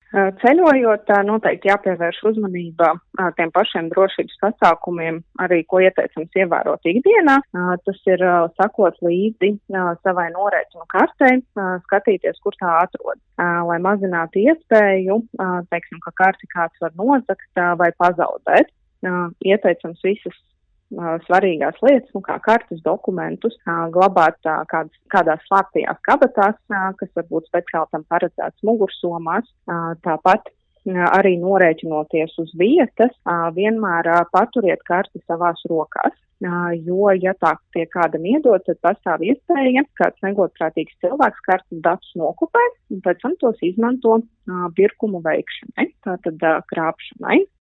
Ceļojot, noteikti jāpievērš uzmanība tiem pašiem drošības pasākumiem, arī ko ieteicams ievērot ikdienā. Tas ir sakot līdzi savai norēķinu kartei, skatīties, kur tā atrodas, lai mazinātu iespēju, teiksim, ka karti kāds var nozagt vai pazaudēt. Ieteicams visas svarīgās lietas, kā kartes dokumentus, glabāt kādās slēptajās kabatās, kas varbūt speciāli tam paredzēts mugursomās. Tāpat arī norēķinoties uz vietas, vienmēr paturiet karti savās rokās, jo, ja tā tiek kādam iedot, tad pastāv iespēja, kāds negodprātīgs cilvēks kartes datus nokopē un pēc tam tos izmanto pirkumu veikšanai, tātad krāpšanai.